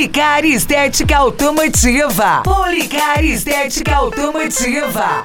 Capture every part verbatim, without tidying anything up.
Policar Estética Automotiva. Policar Estética Automotiva.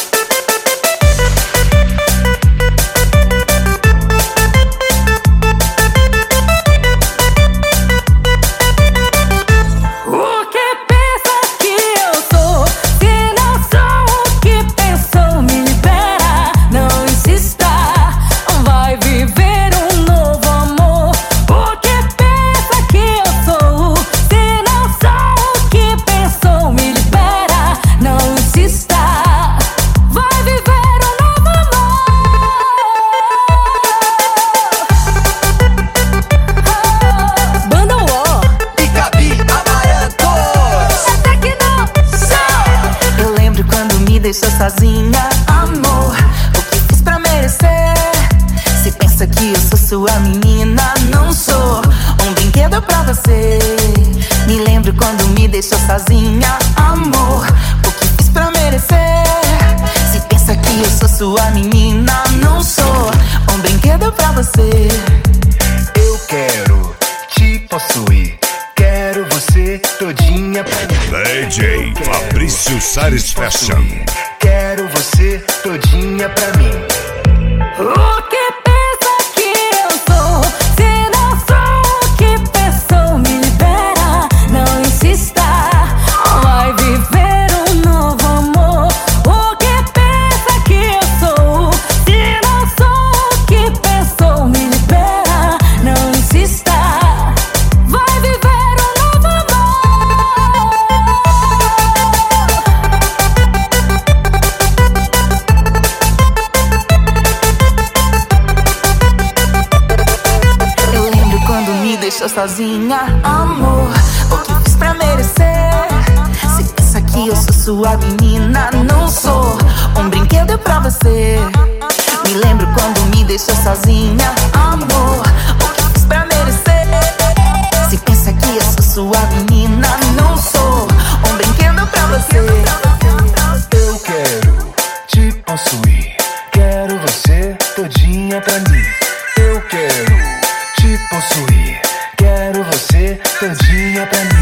Deixou sozinha, amor, o que fiz pra merecer? Se pensa que eu sou sua menina, não sou um brinquedo pra você. Me lembro quando me deixou sozinha, amor, o que fiz pra merecer? Se pensa que eu sou sua menina, não sou um brinquedo pra você. Eu quero te possuir, quero você todinha pra mim. D J Fabrício Salles Fashion. Quero você todinha pra mim. O que pensa que eu sou? Se não sou o que pensou, me libera, não insista. Vai viver um novo amor. O que pensa que eu sou? Se não sou o que pensou, me libera, não insista. Vai viver um novo amor. Eu lembro quando me deixou sozinha, amor, o que fiz pra merecer? Se pensa que eu sou sua menina, não sou um brinquedo pra você. Me lembro quando me deixou sozinha, amor, o que fiz pra merecer? Se pensa que eu sou sua menina, não sou um brinquedo pra você. Eu quero te possuir, quero você todinha pra mim. Eu quero te possuir, quero você todinha pra mim.